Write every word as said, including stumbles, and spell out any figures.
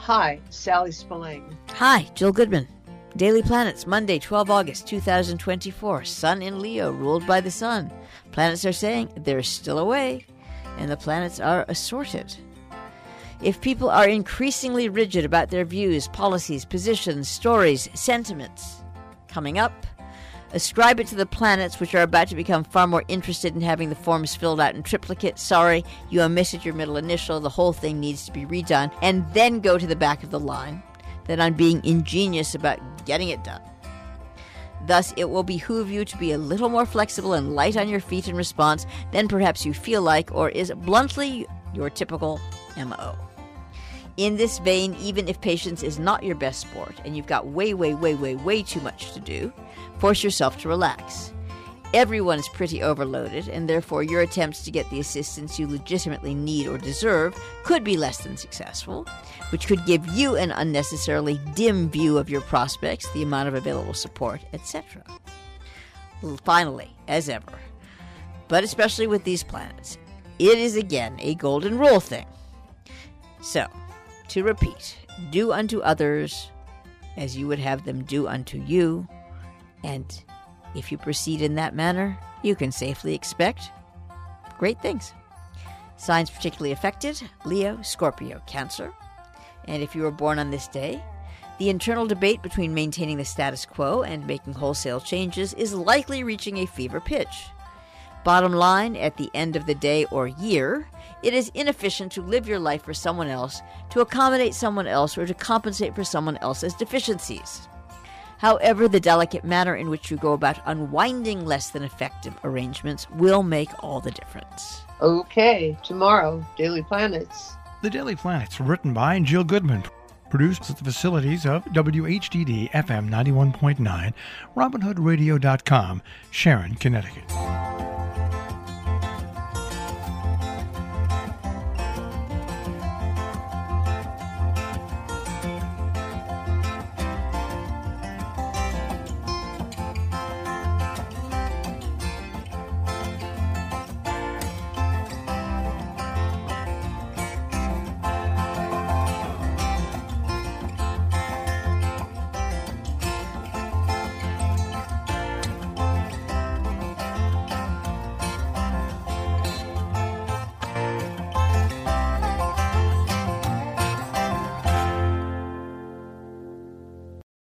Hi, Sally Spillane. Hi, Jill Goodman. Daily Planets, Monday, twelfth of August, two thousand twenty-four. Sun in Leo, ruled by the sun. Planets are saying there's still a way, and the planets are assorted. If people are increasingly rigid about their views, policies, positions, stories, sentiments coming up, ascribe it to the planets, which are about to become far more interested in having the forms filled out in triplicate. Sorry, you omitted your middle initial. The whole thing needs to be redone. And then go to the back of the line that I'm being ingenious about getting it done. Thus, it will behoove you to be a little more flexible and light on your feet in response than perhaps you feel like, or is bluntly your typical M O. In this vein, even if patience is not your best sport and you've got way, way, way, way, way too much to do, force yourself to relax. Everyone is pretty overloaded, and therefore your attempts to get the assistance you legitimately need or deserve could be less than successful, which could give you an unnecessarily dim view of your prospects, the amount of available support, et cetera. Finally, as ever, but especially with these planets, it is again a golden rule thing. So, to repeat, do unto others as you would have them do unto you, and if you proceed in that manner, you can safely expect great things. Signs particularly affected: Leo, Scorpio, Cancer. And if you were born on this day, the internal debate between maintaining the status quo and making wholesale changes is likely reaching a fever pitch. Bottom line, at the end of the day or year, it is inefficient to live your life for someone else, to accommodate someone else, or to compensate for someone else's deficiencies. However, the delicate manner in which you go about unwinding less than effective arrangements will make all the difference. Okay, tomorrow, Daily Planets. The Daily Planets, written by Jill Goodman, produced at the facilities of W H D D F M ninety-one point nine, Robin Hood Radio dot com, Sharon, Connecticut.